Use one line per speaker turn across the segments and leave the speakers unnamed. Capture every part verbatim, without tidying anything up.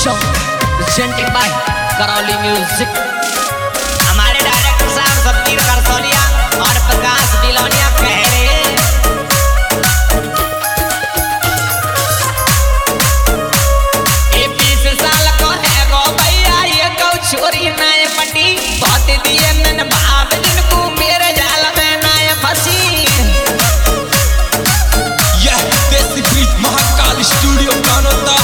show presented by Karauli music. हमारे director साहब सबीर करसौलिया और प्रकाश बिलौनिया कह रहे ये बीस साल को है गो भैया ये गौ छोरी नाय पटी बहुत दिए मैंने भाव जिनको मेरे जाल में नाय फंसी।
यह देसी बीट महाकाल स्टूडियो कानोता।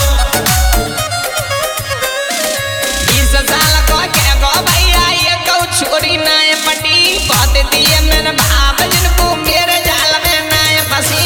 बीस साल को है गो भैया ये गौ छोरी नाय पटी बहुत दिए मैंने भाव जिनको मेरे जाल में नाय फंसी।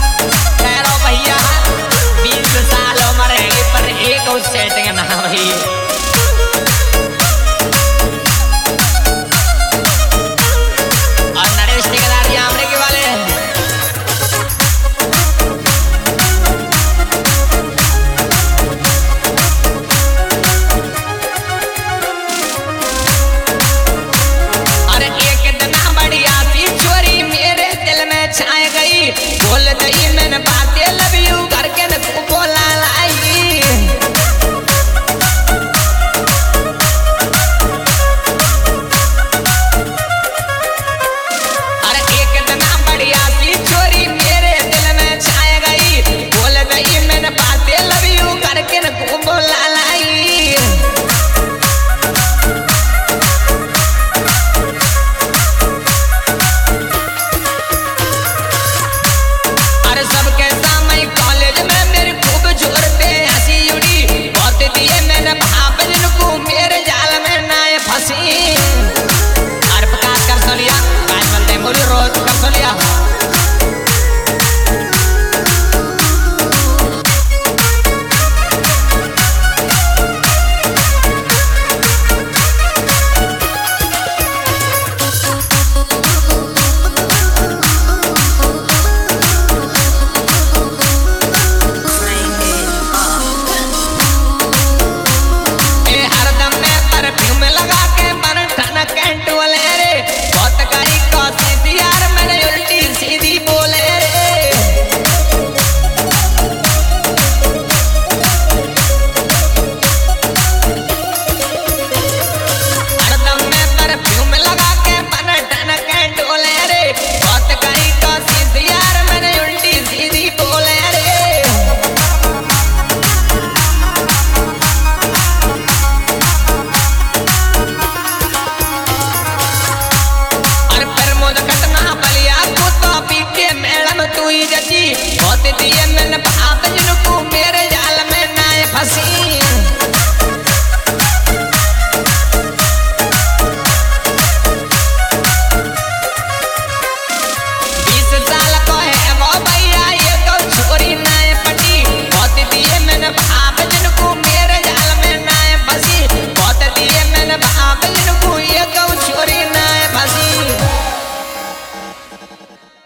सेटिंग ना भाई।